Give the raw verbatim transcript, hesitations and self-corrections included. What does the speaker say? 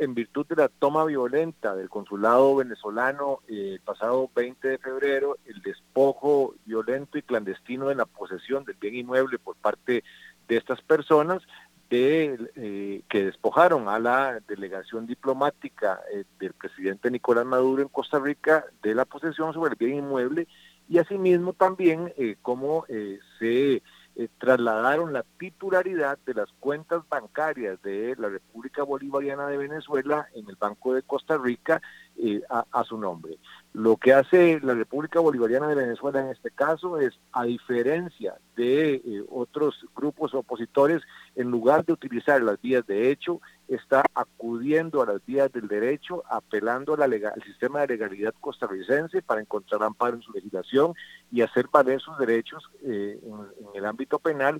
en virtud de la toma violenta del consulado venezolano eh, el pasado veinte de febrero, el despojo violento y clandestino de la posesión del bien inmueble por parte de estas personas, de, eh, que despojaron a la delegación diplomática eh, del presidente Nicolás Maduro en Costa Rica de la posesión sobre el bien inmueble, y asimismo también eh, cómo eh, se eh, trasladaron la titularidad de las cuentas bancarias de la República Bolivariana de Venezuela en el Banco de Costa Rica eh, a, a su nombre. Lo que hace la República Bolivariana de Venezuela en este caso es, a diferencia de eh, otros grupos opositores, en lugar de utilizar las vías de hecho, está acudiendo a las vías del derecho, apelando a la legal, al sistema de legalidad costarricense para encontrar amparo en su legislación y hacer valer sus derechos eh, en, en el ámbito penal,